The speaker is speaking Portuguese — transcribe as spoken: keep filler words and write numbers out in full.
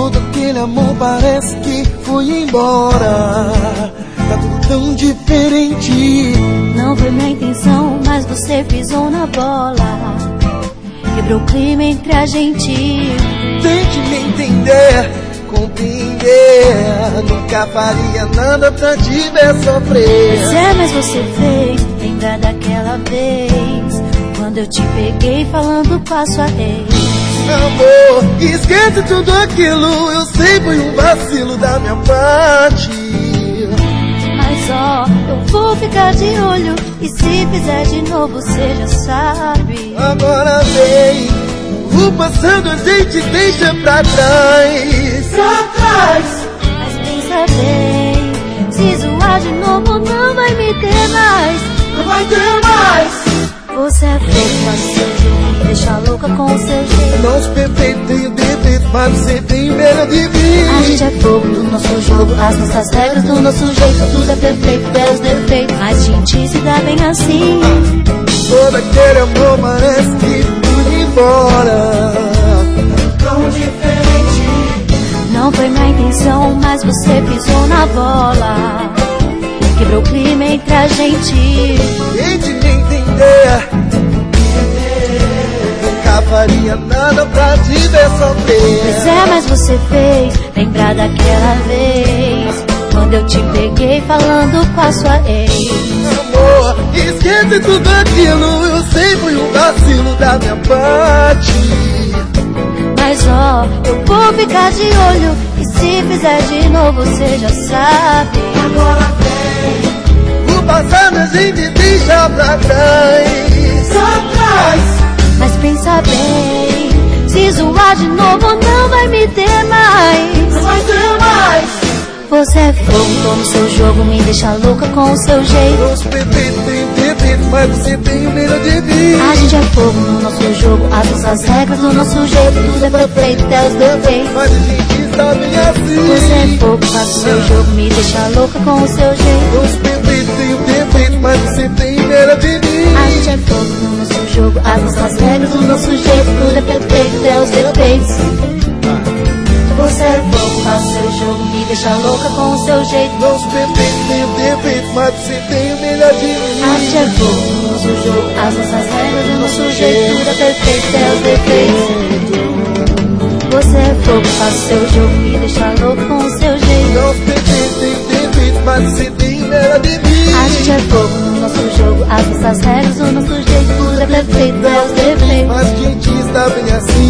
Todo aquele amor parece que foi embora. Tá tudo tão diferente. Não foi minha intenção, mas você pisou na bola. Quebrou o clima entre a gente. Tente me entender, compreender. Nunca faria nada pra te ver sofrer. Pois é, mas você fez lembrar daquela vez, quando eu te peguei falando com a sua ex. Amor, esquece tudo aquilo. Eu sei, foi um vacilo da minha parte. Mas ó, eu vou ficar de olho, e se fizer de novo você já sabe. Agora vem, o passado a gente deixa pra trás. Pra trás. Mas pensa bem, se zoar de novo não vai me ter mais. Não vai ter mais. Você é feito para o seu jogo, me deixa louca com o seu jeito. Nosso perfeito tem o defeito, mas você tem medo de mim. A gente é fogo do nosso jogo, as nossas regras do nosso jeito. Tudo é perfeito, belos defeitos, mas a gente se dá bem assim. Todo aquele amor parece que foi embora. Tão diferente. Não foi minha intenção, mas você pisou na bola. Quebrou o clima entre a gente. Tente me entender. Nunca faria nada pra te ver sofrer. Pois é, mas você fez lembrar daquela vez, quando eu te peguei falando com a sua ex. Amor, esquece tudo aquilo. Eu sei, foi um vacilo da minha parte. Mas ó, eu vou ficar de olho, e se fizer de novo você já sabe. Agora vem, o passado a gente deixa pra trás. Pra trás. Mas pensa bem, se zoar de novo não vai me ter mais. Não vai ter mais. Você é fogo, tô no seu jogo, me deixa louca com o seu jeito. Nosso perfeito tem defeito, mas você tem o medo de mim. A gente é fogo no nosso jogo, as nossas regras do nosso jeito. Tudo é perfeito, até os defeitos, mas a gente está bem assim. Você é fogo, faz o seu jogo, me deixa louca com o seu jeito. Nosso perfeito tem o defeito, mas você tem medo de mim. A gente é fogo no nosso jogo, as nossas regras do nosso jeito. Tudo é perfeito, até os defeitos. Você é fogo, faz o seu jogo, me deixa louca com o seu jeito. Nosso perfeito tem o defeito, mas você tem o melhor de mim. A gente é fogo no nosso jogo, as nossas regras do nosso jeito. Tudo é perfeito, até os defeitos. Você é fogo, faz o seu jogo, me deixa louca com o seu jeito. Nosso perfeito tem o defeito, mas você tem o melhor de mim. A gente é fogo no nosso jogo, as nossas regras do nosso jeito. Tudo é perfeito, até os defeitos. Mas a gente está bem assim.